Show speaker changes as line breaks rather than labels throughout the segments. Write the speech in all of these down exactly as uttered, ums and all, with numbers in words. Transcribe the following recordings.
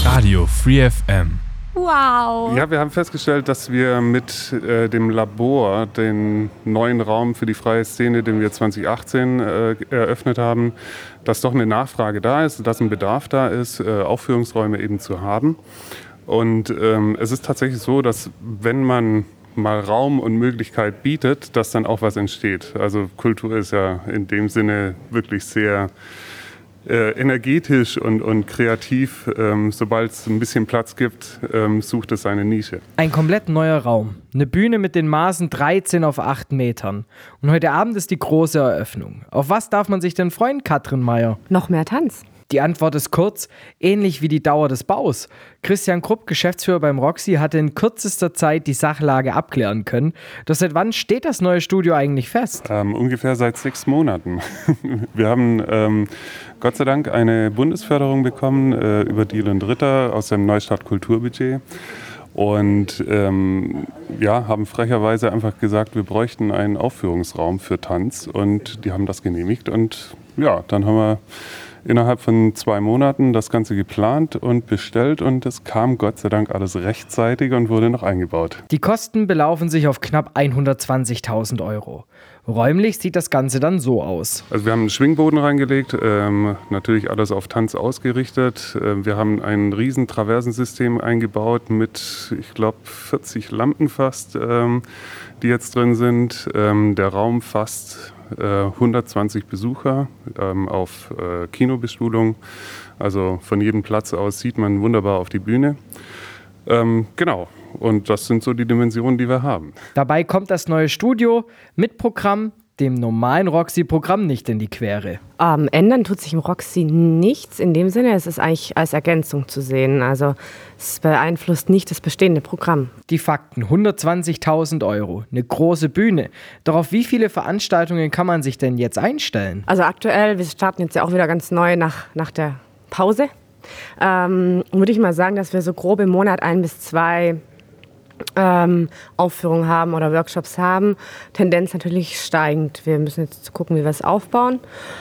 Radio Free F M.
Wow!
Ja, wir haben festgestellt, dass wir mit äh, dem Labor den neuen Raum für die freie Szene, den wir zwanzig achtzehn äh, eröffnet haben, dass doch eine Nachfrage da ist, dass ein Bedarf da ist, äh, Aufführungsräume eben zu haben. Und ähm, es ist tatsächlich so, dass wenn man mal Raum und Möglichkeit bietet, dass dann auch was entsteht. Also Kultur ist ja in dem Sinne wirklich sehr Äh, energetisch und, und kreativ. Ähm, sobald es ein bisschen Platz gibt, ähm, sucht es seine Nische.
Ein komplett neuer Raum. Eine Bühne mit den Maßen dreizehn auf acht Metern. Und heute Abend ist die große Eröffnung. Auf was darf man sich denn freuen, Katrin Meyer?
Noch mehr Tanz.
Die Antwort ist kurz, ähnlich wie die Dauer des Baus. Christian Krupp, Geschäftsführer beim Roxy, hatte in kürzester Zeit die Sachlage abklären können. Doch seit wann steht das neue Studio eigentlich fest?
Ähm, ungefähr seit sechs Monaten. Wir haben ähm, Gott sei Dank eine Bundesförderung bekommen äh, über Diehl und Ritter aus dem Neustadt Kulturbudget. Und ähm, ja, haben frecherweise einfach gesagt, wir bräuchten einen Aufführungsraum für Tanz. Und die haben das genehmigt. Und ja, dann haben wir innerhalb von zwei Monaten das Ganze geplant und bestellt und es kam Gott sei Dank alles rechtzeitig und wurde noch eingebaut.
Die Kosten belaufen sich auf knapp hundertzwanzigtausend Euro. Räumlich sieht das Ganze dann so aus.
Also wir haben einen Schwingboden reingelegt, ähm, natürlich alles auf Tanz ausgerichtet. Äh, wir haben ein riesen Traversensystem eingebaut mit, ich glaube, vierzig Lampen fast, ähm, die jetzt drin sind. Ähm, der Raum fasst hundertzwanzig Besucher ähm, auf äh, Kinobestuhlung. Also von jedem Platz aus sieht man wunderbar auf die Bühne. Ähm, genau. Und das sind so die Dimensionen, die wir haben.
Dabei kommt das neue Studio mit Programm dem normalen Roxy-Programm nicht in die Quere.
Ähm, ändern tut sich im Roxy nichts. In dem Sinne, es ist eigentlich als Ergänzung zu sehen. Also es beeinflusst nicht das bestehende Programm.
Die Fakten, hundertzwanzigtausend Euro, eine große Bühne. Doch auf wie viele Veranstaltungen kann man sich denn jetzt einstellen?
Also aktuell, wir starten jetzt ja auch wieder ganz neu nach, nach der Pause. Ähm, würde ich mal sagen, dass wir so grob im Monat ein bis zwei Ähm, Aufführungen haben oder Workshops haben. Tendenz natürlich steigend. Wir müssen jetzt gucken, wie wir es aufbauen.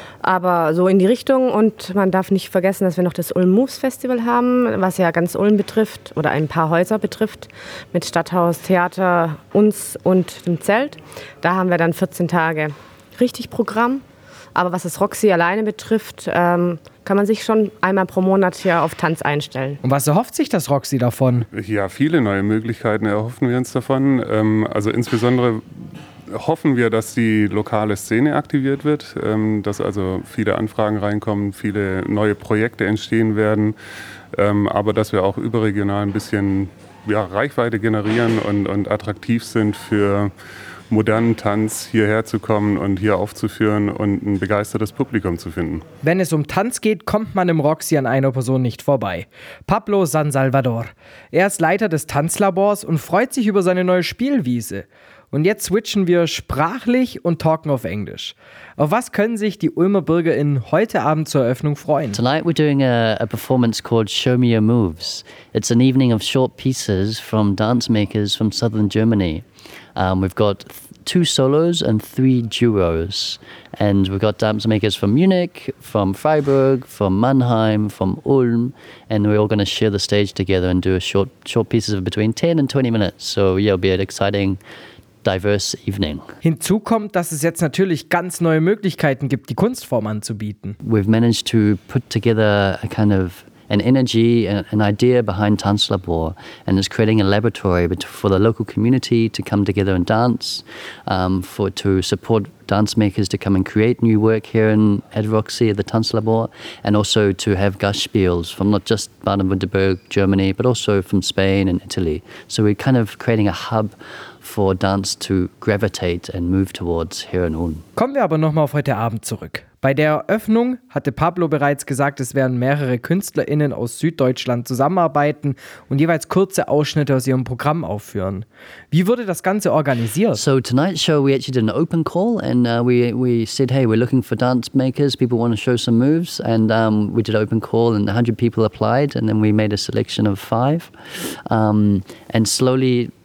Aber so in die Richtung. Und man darf nicht vergessen, dass wir noch das Ulm Moves Festival haben, was ja ganz Ulm betrifft oder ein paar Häuser betrifft, mit Stadthaus, Theater, uns und dem Zelt. Da haben wir dann vierzehn Tage richtig Programm. Aber was das Roxy alleine betrifft, ähm, kann man sich schon einmal pro Monat hier auf Tanz einstellen.
Und was erhofft sich das Roxy davon?
Ja, viele neue Möglichkeiten erhoffen wir uns davon. Ähm, also insbesondere hoffen wir, dass die lokale Szene aktiviert wird, ähm, dass also viele Anfragen reinkommen, viele neue Projekte entstehen werden, ähm, aber dass wir auch überregional ein bisschen ja, Reichweite generieren und, und attraktiv sind für modernen Tanz hierher zu kommen und hier aufzuführen und ein begeistertes Publikum zu finden.
Wenn es um Tanz geht, kommt man im Roxy an einer Person nicht vorbei. Pablo San Salvador. Er ist Leiter des Tanzlabors und freut sich über seine neue Spielwiese. Und jetzt switchen wir sprachlich und talken auf Englisch. Auf was können sich die Ulmer BürgerInnen heute Abend zur Eröffnung freuen?
Tonight we're doing a, a performance called Show Me Your Moves. It's an evening of short pieces from dance makers from southern Germany. Um, we've got th- two solos and three duos. And we've got dance makers from Munich, from Freiburg, from Mannheim, from Ulm. And we're all going to share the stage together and do a short, short pieces of between ten and twenty minutes. So yeah, it'll be an exciting, diverse evening.
Hinzu kommt, dass es jetzt natürlich ganz neue Möglichkeiten gibt, die Kunstform anzubieten.
We've managed to put together a kind of an energy, an idea behind Tanzlabor, and it's creating a laboratory for the local community to come together and dance, um, for to support dance makers to come and create new work here in at Roxy at the Tanzlabor, and also to have Gastspiels from not just Baden-Württemberg, Germany, but also from Spain and Italy. So we're kind of creating a hub for dance to gravitate and move towards here in Ulm.
Kommen wir aber nochmal auf heute Abend zurück. Bei der Eröffnung hatte Pablo bereits gesagt, es werden mehrere KünstlerInnen aus Süddeutschland zusammenarbeiten und jeweils kurze Ausschnitte aus ihrem Programm aufführen. Wie wurde das Ganze organisiert?
So tonight's show we actually did an open call and uh, we we said, hey, we're looking for dance makers, people want to show some moves, and um, we did an open call and one hundred people applied, and then we made a selection of five, um, and slowly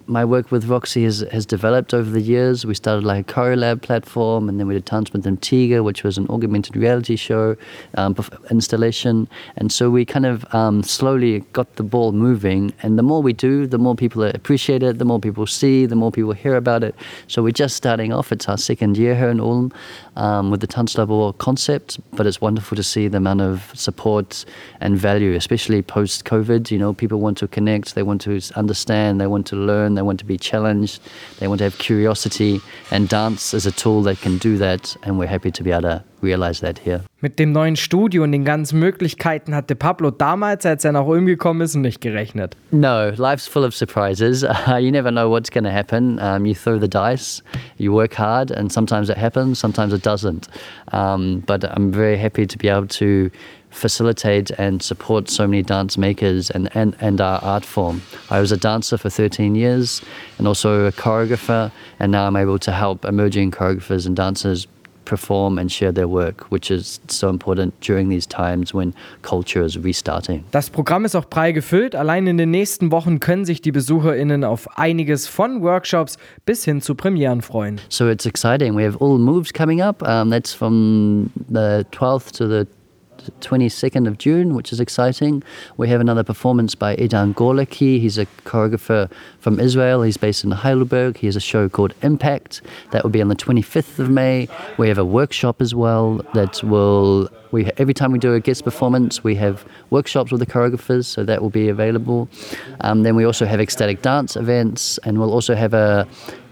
my work with Roxy has, has developed over the years. We started like a CoreLab platform, and then we did Dance with Antigua, which was an augmented reality show um, installation. And so we kind of um, slowly got the ball moving. And the more we do, the more people appreciate it, the more people see, the more people hear about it. So we're just starting off. It's our second year here in Ulm um, with the Tanzlabor concept, but it's wonderful to see the amount of support and value, especially post-COVID. You know, people want to connect, they want to understand, they want to learn, they want to be challenged, they want to have curiosity, and dance is a tool that can do that, and we're happy to be able to realize that here.
Mit dem neuen Studio und den ganzen Möglichkeiten hatte Pablo damals, als er nach Ulm gekommen ist, nicht gerechnet.
No, life's full of surprises. Uh, you never know what's going to happen. Um, you throw the dice, you work hard, and sometimes it happens, sometimes it doesn't. Um, but I'm very happy to be able to facilitate and support so many dance makers and, and, and our art form. I was a dancer for thirteen years and also a choreographer, and now I'm able to help emerging choreographers and dancers perform and share their work, which is so important during these times when culture is restarting.
Das Programm ist auch prall gefüllt. Allein in den nächsten Wochen können sich die BesucherInnen auf einiges von Workshops bis hin zu Premieren freuen.
So it's exciting. We have All Moves coming up. Um, that's from the twelfth to the twenty-second of June, which is exciting. We have another performance by Edan Gorlaki. He's a choreographer from Israel. He's based in Heidelberg. He has a show called Impact. That will be on the twenty-fifth of May. We have a workshop as well that will... We, every time we do a guest performance, we have workshops with the choreographers, so that will be available. Um, then we also have ecstatic dance events, and we'll also have a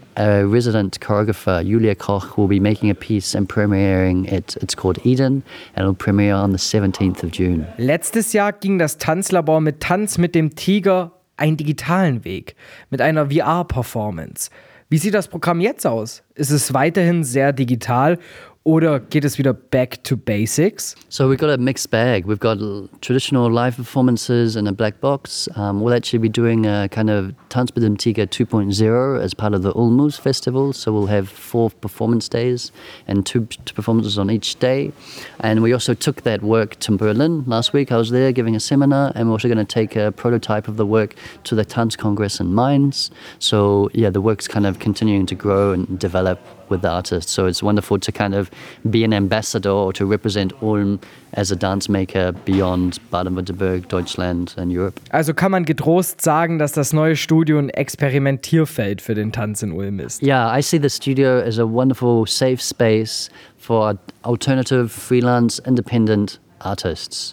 A resident choreographer, Julia Koch, will be making a piece and premiering it. It's called Eden, and it'll premiere on the seventeenth of June.
Letztes Jahr ging das Tanzlabor mit Tanz mit dem Tiger einen digitalen Weg, mit einer V R-Performance. Wie sieht das Programm jetzt aus? Ist es weiterhin sehr digital oder geht es wieder back to basics?
So we've got a mixed bag. We've got traditional live performances in a black box. Um, we'll actually be doing a kind of Tanz mit dem Tiger two point oh as part of the Ulm Moves Festival. So we'll have four performance days and two, two performances on each day. And we also took that work to Berlin last week. I was there giving a seminar, and we're also going to take a prototype of the work to the Tanz Congress in Mainz. So yeah, the work's kind of continuing to grow and develop with the artists. So it's wonderful to kind of be an ambassador or to represent Ulm as a dance maker beyond Baden-Württemberg, Deutschland and Europe.
Also kann man getrost sagen, dass das neue Studio ein Experimentierfeld für den Tanz in Ulm ist.
Yeah, I see the studio as a wonderful safe space for alternative, freelance, independent artists.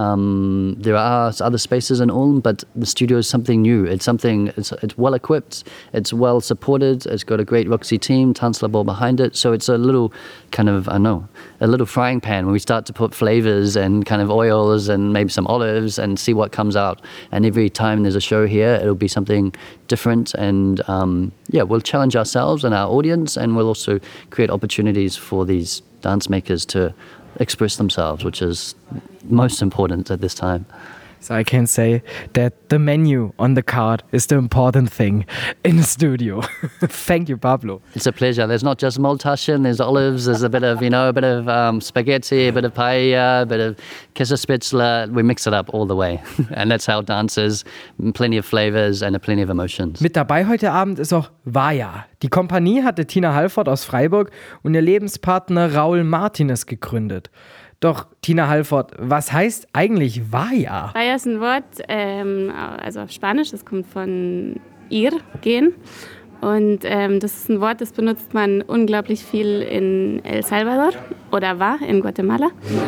Um, there are other spaces in Ulm, but the studio is something new. It's something, it's, it's well equipped, it's well supported, it's got a great Roxy team, Tanzlabor behind it, so it's a little kind of, I know, a little frying pan when we start to put flavors and kind of oils and maybe some olives and see what comes out. And every time there's a show here, it'll be something different, and um, yeah, we'll challenge ourselves and our audience, and we'll also create opportunities for these dance makers to express themselves, which is most important at this time.
So I can say that the menu on the card is the important thing in the studio. Thank you, Pablo.
It's a pleasure. There's not just Maultaschen, there's olives, there's a bit of, you know, a bit of um, spaghetti, a bit of paella, a bit of Käsespätzle. We mix it up all the way. And that's how dance is. Plenty of flavors and plenty of emotions.
Mit dabei heute Abend ist auch Vaya. Die Kompanie hatte Tina Halford aus Freiburg und ihr Lebenspartner Raul Martinez gegründet. Doch, Tina Halford, was heißt eigentlich Vaya?
Vaya ist ein Wort, ähm, also auf Spanisch, das kommt von ir, gehen. Und ähm, das ist ein Wort, das benutzt man unglaublich viel in El Salvador oder war in Guatemala.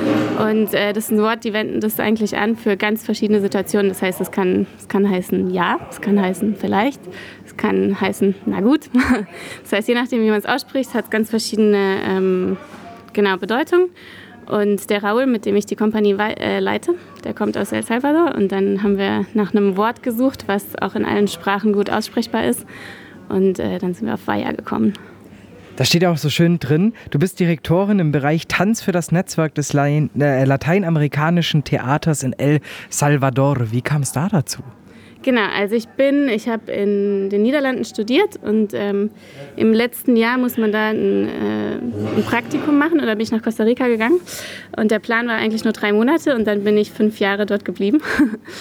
Und äh, das ist ein Wort, die wenden das eigentlich an für ganz verschiedene Situationen. Das heißt, es kann, es kann heißen ja, es kann heißen vielleicht, es kann heißen na gut. Das heißt, je nachdem, wie man es ausspricht, hat es ganz verschiedene ähm, genau, Bedeutungen. Und der Raul, mit dem ich die Kompanie äh, leite, der kommt aus El Salvador. Und dann haben wir nach einem Wort gesucht, was auch in allen Sprachen gut aussprechbar ist. Und äh, dann sind wir auf Vaya gekommen.
Da steht auch so schön drin, du bist Direktorin im Bereich Tanz für das Netzwerk des Latein- äh, lateinamerikanischen Theaters in El Salvador. Wie kam es da dazu?
Genau, also ich bin, ich habe in den Niederlanden studiert und ähm, im letzten Jahr muss man da ein, äh, ein Praktikum machen, oder bin ich nach Costa Rica gegangen und der Plan war eigentlich nur drei Monate und dann bin ich fünf Jahre dort geblieben.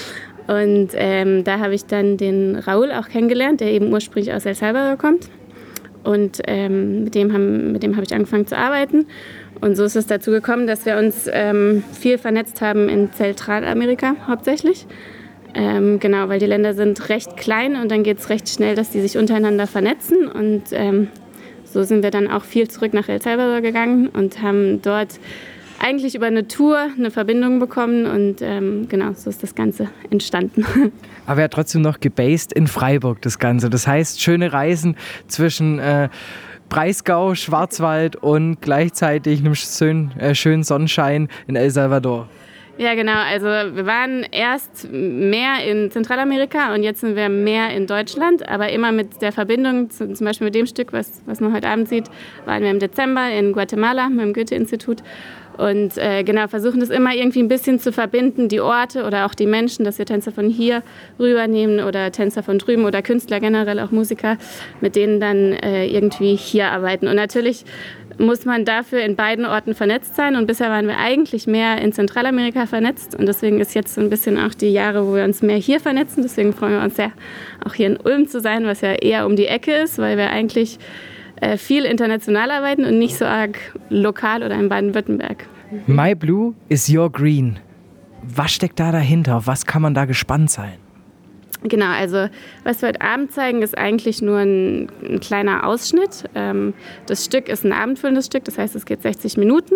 Und ähm, da habe ich dann den Raúl auch kennengelernt, der eben ursprünglich aus El Salvador kommt. Und ähm, mit dem, haben, mit dem habe ich angefangen zu arbeiten. Und so ist es dazu gekommen, dass wir uns ähm, viel vernetzt haben in Zentralamerika hauptsächlich. Ähm, genau, weil die Länder sind recht klein und dann geht es recht schnell, dass die sich untereinander vernetzen. Und ähm, so sind wir dann auch viel zurück nach El Salvador gegangen und haben dort eigentlich über eine Tour eine Verbindung bekommen. Und ähm, genau, so ist das Ganze entstanden.
Aber ja trotzdem noch gebased in Freiburg, das Ganze. Das heißt, schöne Reisen zwischen äh, Breisgau, Schwarzwald und gleichzeitig einem schönen, äh, schönen Sonnenschein in El Salvador.
Ja, genau. Also wir waren erst mehr in Zentralamerika und jetzt sind wir mehr in Deutschland, aber immer mit der Verbindung, zum Beispiel mit dem Stück, was, was man heute Abend sieht, waren wir im Dezember in Guatemala beim Goethe-Institut und äh, genau, versuchen das immer irgendwie ein bisschen zu verbinden, die Orte oder auch die Menschen, dass wir Tänzer von hier rübernehmen oder Tänzer von drüben oder Künstler generell, auch Musiker, mit denen dann äh, irgendwie hier arbeiten. Und natürlich muss man dafür in beiden Orten vernetzt sein. Und bisher waren wir eigentlich mehr in Zentralamerika vernetzt. Und deswegen ist jetzt so ein bisschen auch die Jahre, wo wir uns mehr hier vernetzen. Deswegen freuen wir uns sehr, auch hier in Ulm zu sein, was ja eher um die Ecke ist, weil wir eigentlich äh, viel international arbeiten und nicht so arg lokal oder in Baden-Württemberg.
My Blue is your green. Was steckt da dahinter? Auf was kann man da gespannt sein?
Genau, also was wir heute Abend zeigen, ist eigentlich nur ein, ein kleiner Ausschnitt. Ähm, das Stück ist ein abendfüllendes Stück, das heißt, es geht sechzig Minuten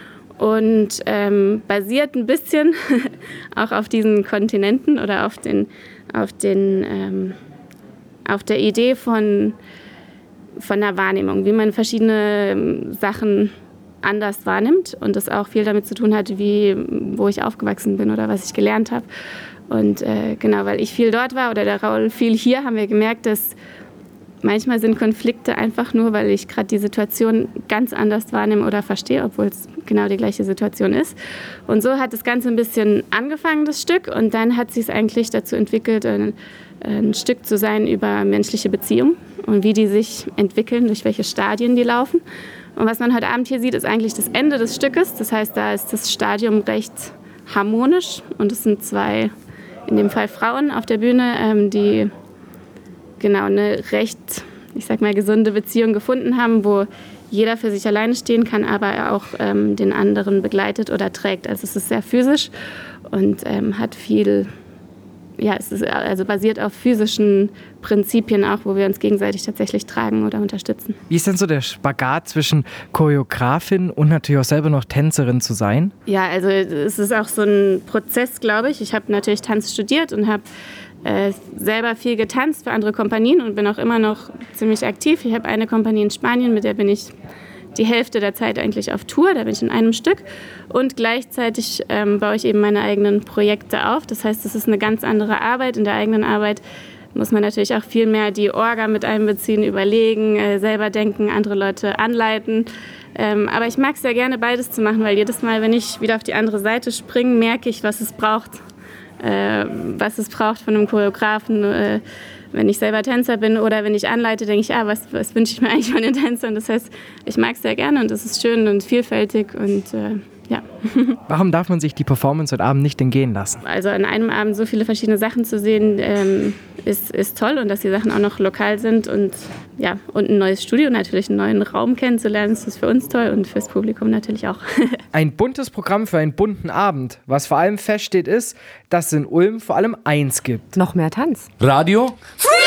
und ähm, basiert ein bisschen auch auf diesen Kontinenten oder auf, den, auf, den, ähm, auf der Idee von, von der Wahrnehmung, wie man verschiedene Sachen anders wahrnimmt und das auch viel damit zu tun hat, wie, wo ich aufgewachsen bin oder was ich gelernt habe. Und äh, genau, weil ich viel dort war oder der Raúl viel hier, haben wir gemerkt, dass manchmal sind Konflikte einfach nur, weil ich gerade die Situation ganz anders wahrnehme oder verstehe, obwohl es genau die gleiche Situation ist. Und so hat das Ganze ein bisschen angefangen, das Stück. Und dann hat sich es eigentlich dazu entwickelt, ein, ein Stück zu sein über menschliche Beziehungen und wie die sich entwickeln, durch welche Stadien die laufen. Und was man heute Abend hier sieht, ist eigentlich das Ende des Stückes. Das heißt, da ist das Stadium recht harmonisch und es sind zwei, in dem Fall Frauen auf der Bühne, ähm, die genau eine recht, ich sag mal, gesunde Beziehung gefunden haben, wo jeder für sich alleine stehen kann, aber auch ähm, den anderen begleitet oder trägt. Also es ist sehr physisch und ähm, hat viel, ja, es ist also basiert auf physischen Prinzipien auch, wo wir uns gegenseitig tatsächlich tragen oder unterstützen.
Wie ist denn so der Spagat zwischen Choreografin und natürlich auch selber noch Tänzerin zu sein?
Ja, also es ist auch so ein Prozess, glaube ich. Ich habe natürlich Tanz studiert und habe äh, selber viel getanzt für andere Kompanien und bin auch immer noch ziemlich aktiv. Ich habe eine Kompanie in Spanien, mit der bin ich die Hälfte der Zeit eigentlich auf Tour, da bin ich in einem Stück und gleichzeitig ähm, baue ich eben meine eigenen Projekte auf. Das heißt, es ist eine ganz andere Arbeit. In der eigenen Arbeit muss man natürlich auch viel mehr die Orga mit einbeziehen, überlegen, äh, selber denken, andere Leute anleiten. Ähm, aber ich mag es sehr gerne, beides zu machen, weil jedes Mal, wenn ich wieder auf die andere Seite springe, merke ich, was es braucht. Äh, was es braucht von einem Choreografen, äh, wenn ich selber Tänzer bin oder wenn ich anleite, denke ich, ah, was, was wünsche ich mir eigentlich von den Tänzern? Das heißt, ich mag es sehr gerne und es ist schön und vielfältig und äh, ja.
Warum darf man sich die Performance heute Abend nicht entgehen lassen?
Also an einem Abend so viele verschiedene Sachen zu sehen, ähm, ist, ist toll und dass die Sachen auch noch lokal sind und ja, und ein neues Studio, natürlich einen neuen Raum kennenzulernen, ist das für uns toll und fürs Publikum natürlich auch.
Ein buntes Programm für einen bunten Abend. Was vor allem feststeht ist, dass es in Ulm vor allem eins gibt.
Noch mehr Tanz.
Radio Free!